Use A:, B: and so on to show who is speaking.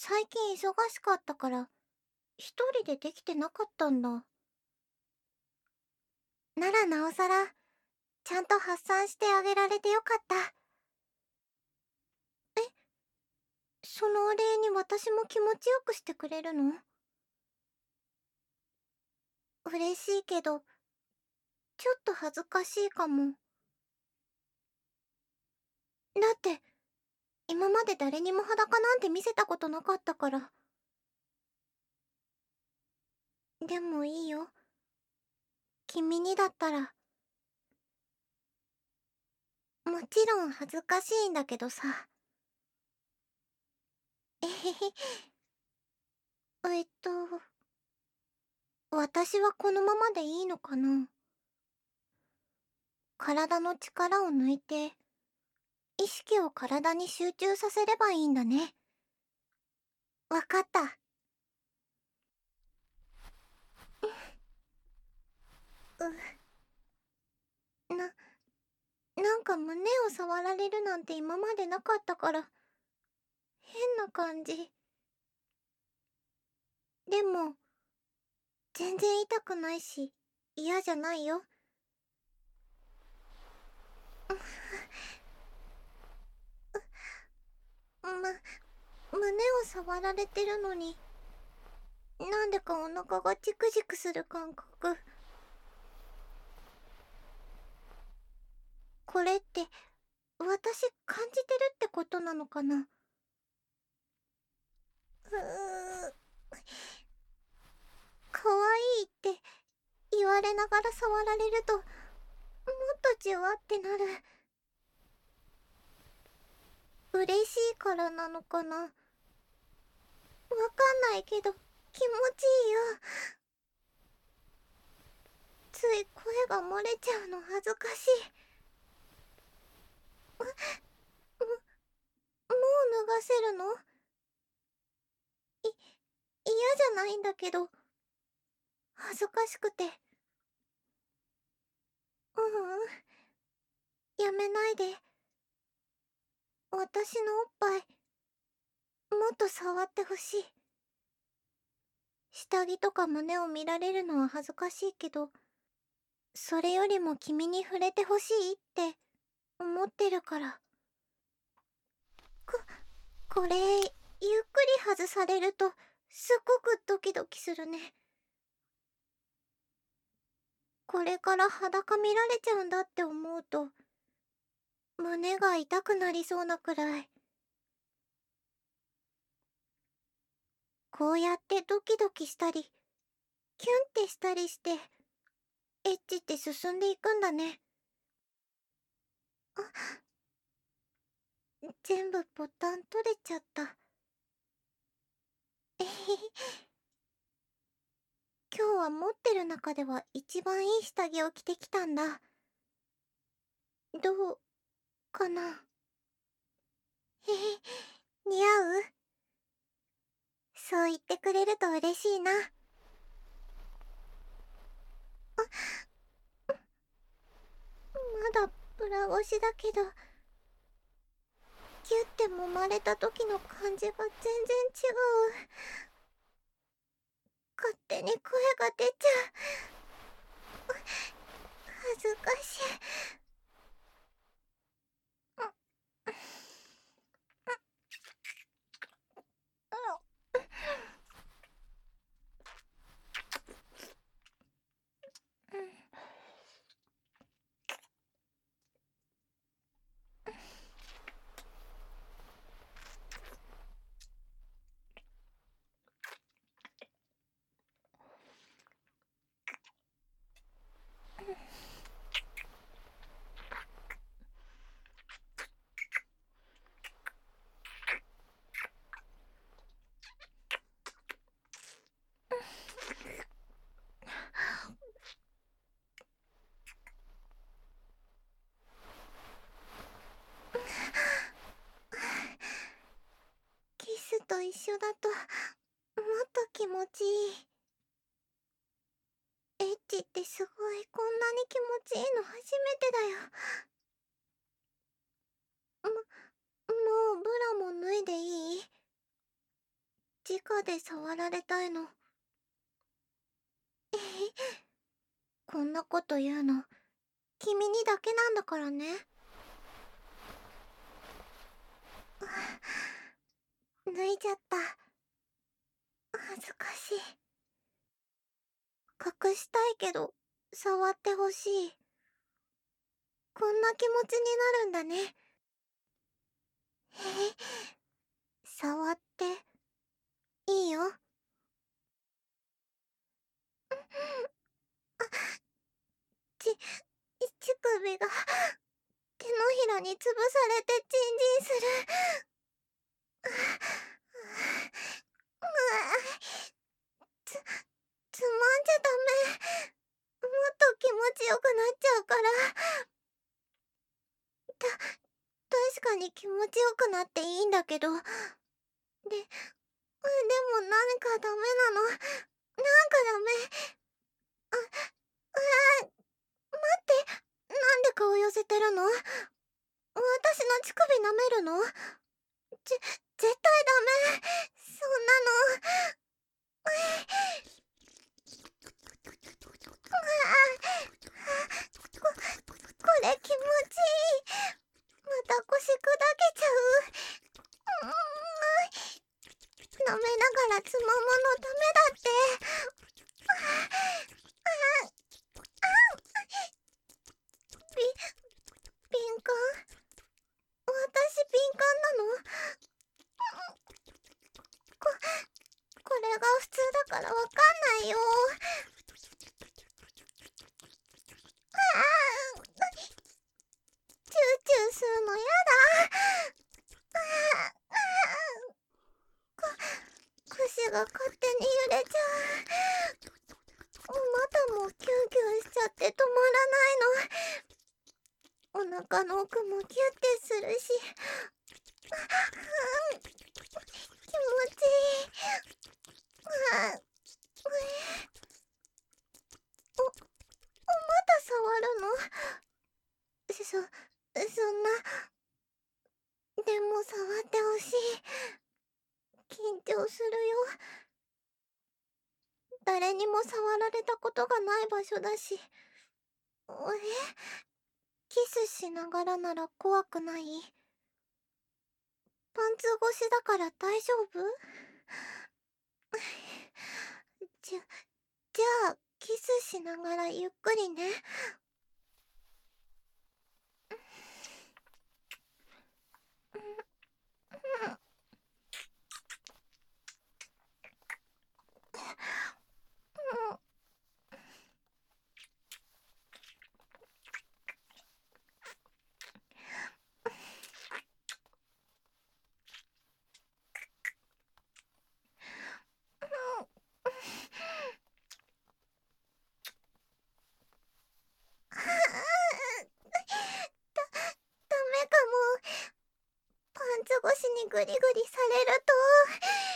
A: 最近忙しかったから、一人でできてなかったんだ。ならなおさら、ちゃんと発散してあげられてよかった。え、そのお礼に私も気持ちよくしてくれるの？嬉しいけど、ちょっと恥ずかしいかも。だって、今まで誰にも裸なんて見せたことなかったから。でもいいよ。君にだったら。もちろん恥ずかしいんだけどさ。えへへ。えっと、私はこのままでいいのかな？体の力を抜いて、意識を体に集中させればいいんだね。わかった。な、なんか胸を触られるなんて今までなかったから、変な感じ。でも、全然痛くないし、嫌じゃないよ。胸を触られてるのに、なんでかお腹がチクチクする感覚。これって、私感じてるってことなのかな？うー、可愛いって言われながら触られると、もっとじゅわってなる。嬉しいからなのかな？わかんないけど、気持ちいいよ。つい声が漏れちゃうの恥ずかしい。もう脱がせるの？嫌じゃないんだけど、恥ずかしくて。ううん、やめないで。私のおっぱい、もっと触ってほしい。下着とか胸を見られるのは恥ずかしいけど、それよりも君に触れてほしいって思ってるから。こ、これ、ゆっくり外されると、すっごくドキドキするね。これから裸見られちゃうんだって思うと、胸が痛くなりそうなくらい。こうやってドキドキしたり、キュンってしたりして、エッチって進んでいくんだね。あ、全部ボタン取れちゃった。えへへ。今日は持ってる中では一番いい下着を着てきたんだ。どうかな？へへ、似合う？そう言ってくれると嬉しいな。まだブラ越しだけど、キュって揉まれた時の感じが全然違う。勝手に声が出ちゃう。恥ずかしい。キスと一緒だと、もっと気持ちいい。エッチってすごい、こんなに気持ちいいの初めてだよ。もうブラも脱いでいい？ 直で触られたいの。こんなこと言うの君にだけなんだからね。脱いじゃった。恥ずかしい。隠したいけど触ってほしい。こんな気持ちになるんだね。触っていいよ。乳首が手のひらに潰されてチンジンする。つ、つまんじゃダメ。もっと気持ちよくなっちゃうから。確かに気持ちよくなっていいんだけど。でもなんかダメなの。なんかダメ。あ、待って。なんで顔寄せてるの？私の乳首舐めるの？絶対ダメ。そんなの。これ気持ちいい。また腰砕けちゃう。舐めながらつまむのダメだって。敏感？私敏感なの？これが普通だからわかんないよ。チューチューするのやだ。腰が勝手に揺れちゃう。お股もキュンキュンしちゃって止まらないの。お腹の奥もキュッてするし。気持ちいい。お股触るの？そんな。でも触ってほしい。緊張するよ。誰にも触られたことがない場所だし。キスしながらなら怖くない？パンツ越しだから大丈夫？じゃあキスしながらゆっくりね。ダメかも。パンツ越しにグリグリされると。